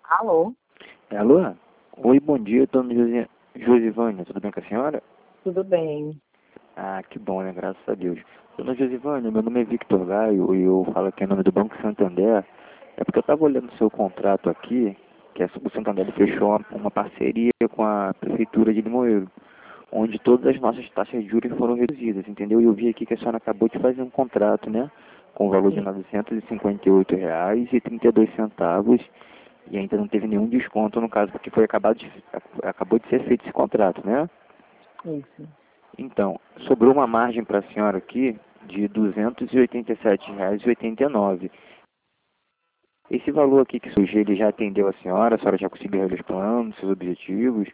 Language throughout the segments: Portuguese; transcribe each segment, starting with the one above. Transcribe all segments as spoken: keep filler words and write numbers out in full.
Alô, Alô? Oi, bom dia, dona Josi... Josivânia, tudo bem com a senhora? tudo bem? Ah, que bom, né? Graças a Deus. Dona Josivânia, meu nome é Victor Gaio e eu falo aqui em nome do Banco Santander. É porque eu estava olhando o seu contrato aqui, que é, o Santander fechou uma, uma parceria com a Prefeitura de Limoeiro, onde todas as nossas taxas de juros foram reduzidas, entendeu? E eu vi aqui que a senhora acabou de fazer um contrato, né? Com o valor de Sim. novecentos e cinquenta e oito reais e trinta e dois centavos. E ainda não teve nenhum desconto no caso, porque foi acabado de, acabou de ser feito esse contrato, né? Isso. Então, sobrou uma margem para a senhora aqui de duzentos e oitenta e sete reais e oitenta e nove. Esse valor aqui que surgiu, ele já atendeu a senhora? A senhora já conseguiu realizar os planos, seus objetivos?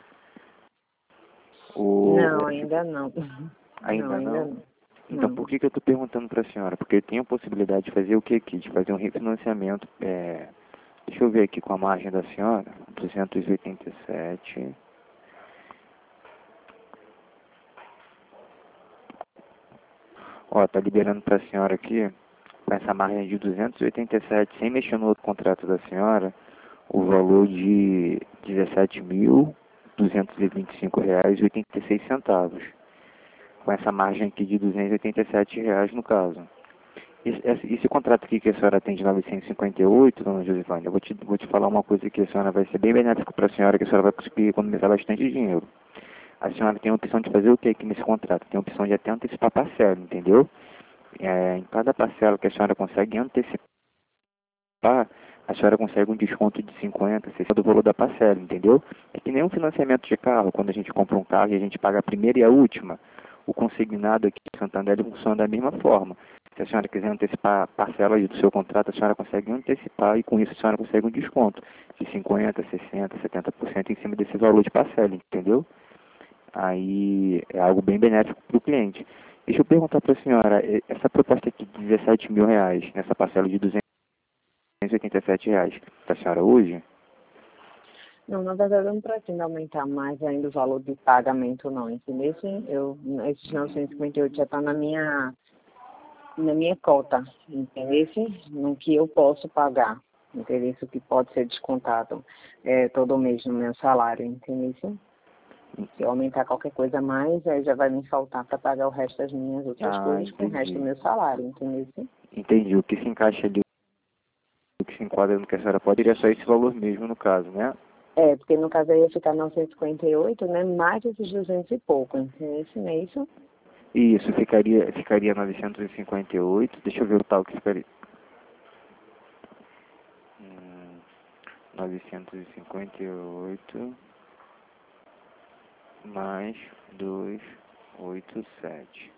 Não, Ou ainda não. Não, ainda ainda não? não. Então, Não. por que, que eu estou perguntando para a senhora? Porque eu tenho a possibilidade de fazer o que aqui? De fazer um refinanciamento. É, deixa eu ver aqui com a margem da senhora. duzentos e oitenta e sete. Ó, tá liberando para a senhora aqui, com essa margem de duzentos e oitenta e sete, sem mexer no outro contrato da senhora, o valor de dezessete mil duzentos e vinte e cinco reais e oitenta e seis centavos. Com essa margem aqui de duzentos e oitenta e sete reais no caso. Esse, esse, esse contrato aqui que a senhora tem de novecentos e cinquenta e oito, dona Josivânia, eu vou te, vou te falar uma coisa que a senhora vai ser bem benéfico para a senhora, que a senhora vai conseguir economizar bastante dinheiro. A senhora tem a opção de fazer o que aqui nesse contrato? Tem a opção de até antecipar parcela, entendeu? É, em cada parcela que a senhora consegue antecipar, a senhora consegue um desconto de cinquenta por cento, sessenta por cento do valor da parcela, entendeu? É que nem um financiamento de carro, quando a gente compra um carro e a gente paga a primeira e a última, o consignado aqui em Santander funciona da mesma forma. Se a senhora quiser antecipar parcelas do seu contrato, a senhora consegue antecipar e com isso a senhora consegue um desconto de cinquenta por cento, sessenta por cento, setenta por cento em cima desse valor de parcela, entendeu? Aí é algo bem benéfico para o cliente. Deixa eu perguntar para a senhora, essa proposta aqui de dezessete mil reais, nessa parcela de duzentos e oitenta e sete reais, para a senhora hoje? Não, na verdade eu não pretendo aumentar mais ainda o valor de pagamento não, entendeu? Eu, esses novecentos e cinquenta e oito já está na minha, na minha cota, entendeu? No que eu posso pagar, entendeu? Isso que pode ser descontado é, todo mês no meu salário, entendeu? Se eu aumentar qualquer coisa a mais, aí já vai me faltar para pagar o resto das minhas outras Ah, coisas com o resto do entendi. meu salário, entendeu? Entendi. O que se encaixa ali, o que se enquadra no que a senhora pode, seria só esse valor mesmo, no caso, né? É, porque no caso aí ia ficar novecentos e cinquenta e oito, né? Mais esses duzentos e pouco, entendeu? Não é isso? Isso, ficaria, ficaria novecentos e cinquenta e oito. Deixa eu ver o tal que ficaria. Hum, novecentos e cinquenta e oito mais duzentos e oitenta e sete.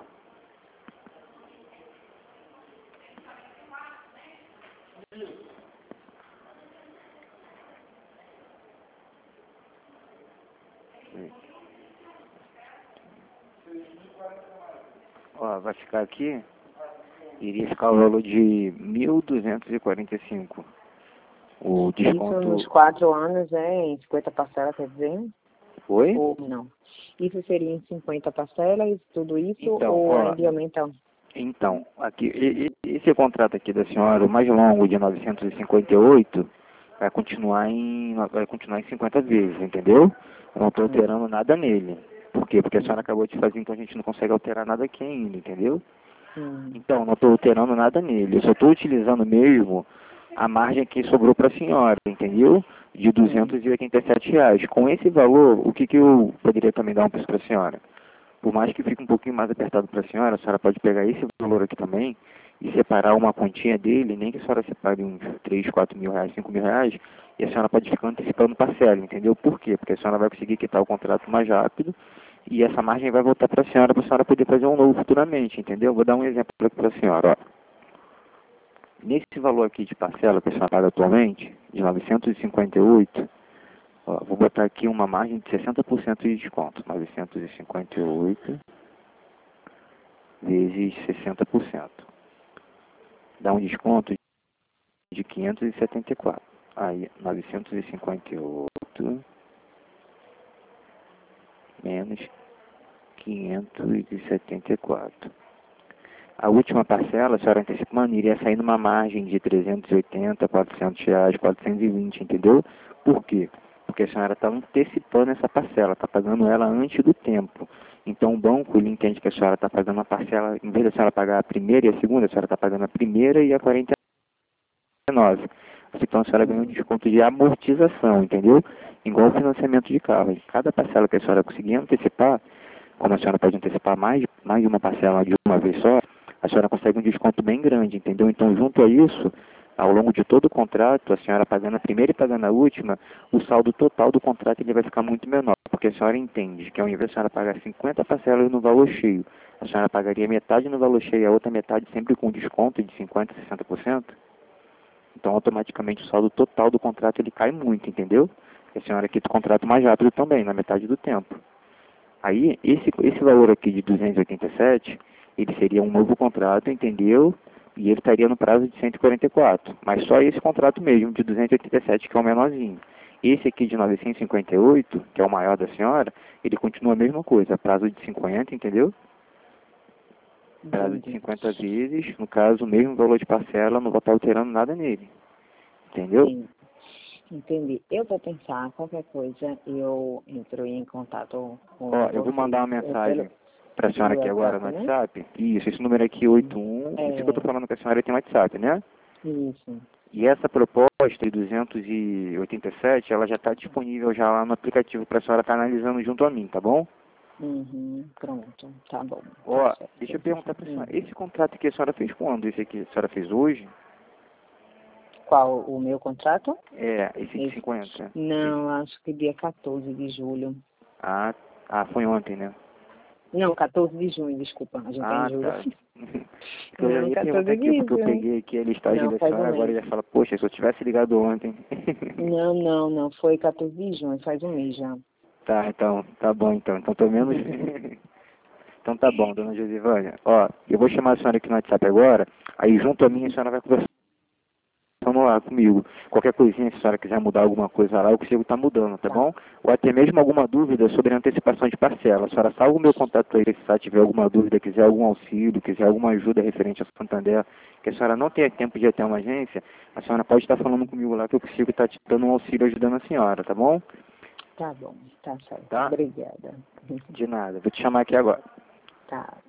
Ó, vai ficar aqui, iria ficar o valor de mil duzentos e quarenta e cinco. O Isso nos desconto quatro anos é em cinquenta parcelas, quer dizer? foi? Ou não? Isso seria em cinquenta parcelas, tudo isso, Então, ou ó, ainda ia aumentar? então, aqui, e- e- esse contrato aqui da senhora, o mais longo de novecentos e cinquenta e oito, vai continuar em, vai continuar em cinquenta vezes, entendeu? Eu não estou Hum, alterando nada nele. Por quê? Porque a senhora hum, acabou de fazer, então a gente não consegue alterar nada aqui ainda, entendeu? hum, Então, não estou alterando nada nele. Eu só estou utilizando mesmo a margem que sobrou para a senhora, entendeu? De hum, duzentos e oitenta e sete reais. Com esse valor, o que, que eu poderia também dar um preço para a senhora? Por mais que fique um pouquinho mais apertado para a senhora, a senhora pode pegar esse valor aqui também e separar uma quantia dele, nem que a senhora separe uns três, quatro mil reais, cinco mil reais, e a senhora pode ficar antecipando parcela, entendeu? Por quê? Porque a senhora vai conseguir quitar o contrato mais rápido e essa margem vai voltar para a senhora, para a senhora poder fazer um novo futuramente, entendeu? Vou dar um exemplo aqui para a senhora, ó. Nesse valor aqui de parcela que a senhora paga atualmente, de novecentos e cinquenta e oito, ó, vou botar aqui uma margem de sessenta por cento de desconto. novecentos e cinquenta e oito vezes sessenta por cento. Dá um desconto de quinhentos e setenta e quatro. Aí, novecentos e cinquenta e oito menos quinhentos e setenta e quatro. a última parcela, a senhora antecipando, iria sair numa margem de trezentos e oitenta, quatrocentos reais, quatrocentos e vinte, entendeu? Por quê? Porque a senhora está antecipando essa parcela, está pagando ela antes do tempo. Então o banco, ele entende que a senhora está pagando uma parcela, em vez da senhora pagar a primeira e a segunda, a senhora está pagando a primeira e a quarenta e nove. Então a senhora ganha um desconto de amortização, entendeu? Igual o financiamento de carro. Cada parcela que a senhora conseguir antecipar, como a senhora pode antecipar mais, mais de uma parcela de uma vez só, a senhora consegue um desconto bem grande, entendeu? Então, junto a isso, ao longo de todo o contrato, a senhora pagando a primeira e pagando a última, o saldo total do contrato ele vai ficar muito menor, porque a senhora entende que ao invés de a senhora pagar cinquenta parcelas no valor cheio, a senhora pagaria metade no valor cheio e a outra metade sempre com desconto de cinquenta por cento, sessenta por cento. Então, automaticamente, o saldo total do contrato ele cai muito, entendeu? E a senhora quita o contrato mais rápido também, na metade do tempo. Aí, esse, esse valor aqui de duzentos e oitenta e sete, ele seria um novo contrato, entendeu? E ele estaria no prazo de cento e quarenta e quatro. Mas só esse contrato mesmo, de duzentos e oitenta e sete, que é o menorzinho. Esse aqui de novecentos e cinquenta e oito, que é o maior da senhora, ele continua a mesma coisa, prazo de cinquenta, entendeu? Prazo de cinquenta vezes, no caso, o mesmo valor de parcela, não vou estar alterando nada nele. Entendeu? Sim, entendi. Eu vou pensar, qualquer coisa, eu entro em contato com Ó, você. eu vou mandar uma mensagem pelo, para a senhora aqui agora no WhatsApp, né? WhatsApp. Isso, esse número aqui, oito um, É, isso que eu estou falando com a senhora tem WhatsApp, né? isso. E essa proposta de duzentos e oitenta e sete, ela já está disponível já lá no aplicativo para a senhora estar analisando junto a mim, tá bom? Uhum, pronto, tá bom. Tá Ó, certo. deixa eu perguntar para a senhora, Uhum. esse contrato aqui a senhora fez quando? Esse aqui a senhora fez hoje? Qual o meu contrato? É, esse de Esse. cinquenta. Não, acho que dia quatorze de julho. Ah, ah, foi ontem, né? Não, quatorze de junho, desculpa. A gente tá em Ah, julho. tá. Então eu Não, ia perguntar quatorze aqui, de porque eu junho. peguei aqui a listagem Não, da faz um senhora, agora mês. eu ia falar, poxa, se eu tivesse ligado ontem. Não, não, não. Foi quatorze de junho, faz um mês já. Tá, então, tá bom então. Então pelo menos. Então tá bom, dona Josivânia. Ó, eu vou chamar a senhora aqui no WhatsApp agora, aí junto a mim a senhora vai conversando lá comigo. Qualquer coisinha, se a senhora quiser mudar alguma coisa lá, eu consigo estar mudando, tá Tá, bom? Ou até mesmo alguma dúvida sobre a antecipação de parcela. A senhora salva o meu contato aí, se tiver alguma dúvida, quiser algum auxílio, quiser alguma ajuda referente a Santander, que a senhora não tenha tempo de ir até uma agência, a senhora pode estar falando comigo lá que eu consigo estar te dando um auxílio ajudando a senhora, tá bom? tá bom, tá certo. Tá? Obrigada. De nada. Vou te chamar aqui agora. Tá.